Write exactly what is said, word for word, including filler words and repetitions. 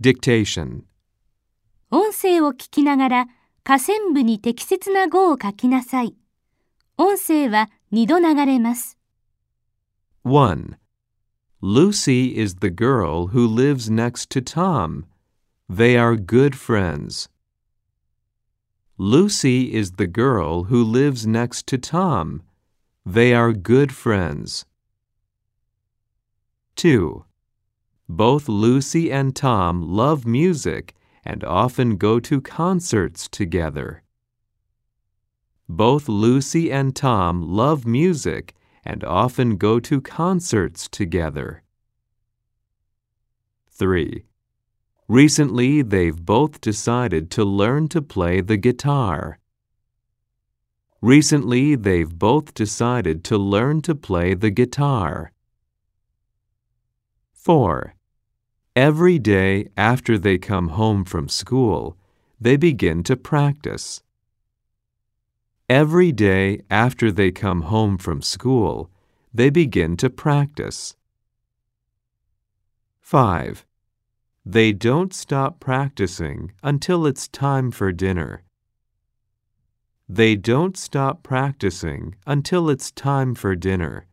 Dictation. 音声を聞きながら下線部に適切な語を書きなさい。音声はにど流れます。 one. Lucy is the girl who lives next to Tom. They are good friends. Lucy is the girl who lives next to Tom. They are good friends. two. Both Lucy and Tom love music and often go to concerts together. Both Lucy and Tom love music and often go to concerts together. three. Recently, they've both decided to learn to play the guitar. Recently, they've both decided to learn to play the guitar. four. Every day after they come home from school, they begin to practice. Every day after they come home from school, they begin to practice. five. They don't stop practicing until it's time for dinner. They don't stop practicing until it's time for dinner.